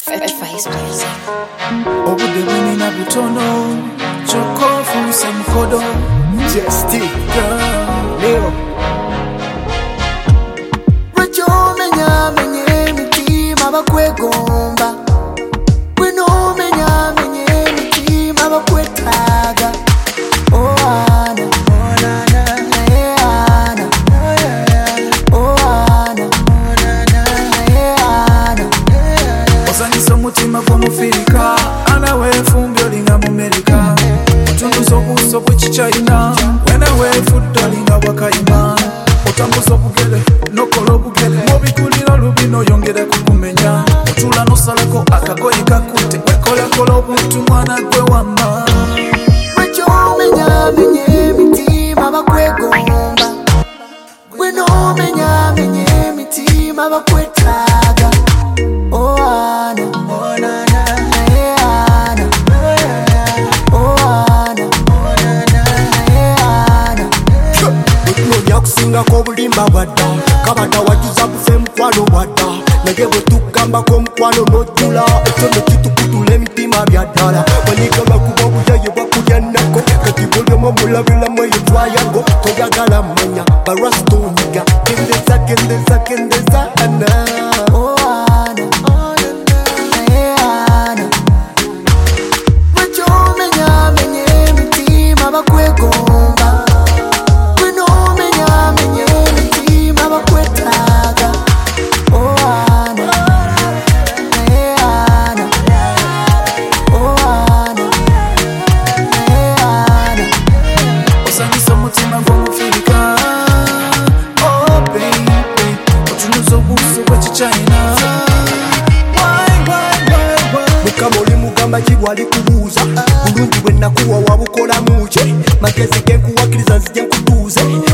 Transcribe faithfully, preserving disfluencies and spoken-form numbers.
Obude bwini na butono Chokofu semkodo Jesti girl Leo Rajo menya menye mitima bakwegomba Wino menya menye mitima bakwetaga Oh ana Oh nana Eh ana Oh yeah Oh ana Oh nana Eh ana Osaniso mutima kwa mufirika Ana wefumbyo linga mumerika Utunduzo buso bw'ichichina Wena wefuta linga wakayima Otambuzo bugele, nokolo bugele Mobikulira lubino yongere kukumenya Utula nosalako akagoyi kakute Wekola kolo buntu mwana gwe wama Wecho menya menye mitima bakwegomba Weno menya menye mitima bakwetaga Oh ana Oh nana Eh ana Oh ana Oh nana Eh ana Nyonya kusinga ko bulimba wadda Kabada wajuza bufe mkwano wadda Nage bwetukamba ko mkwano nojula Ekyome kitukutula emitima byaddala Wanigamba kuba buyaye bwakulya nako Kati bulyomo mulabiramu eyetwayago Toyagala manya barastoniga Kendeza kendeza kendeza ana Oh ana Oh nana Eh ana Wecho menya menye mitima bakwegomba Wino menya menye mitima bakwetaga Oh ana Eh ana Oh ana Eh ana Osanyisa mutima gw'omufirika Oh baby Otunuza obuso bw'ekichina Why why why why Mukama oli mugamba kibwali kubuuza Bulungi bwe nakuwa wabukola muki Magezi genkuwakiriza nzije nkutuuze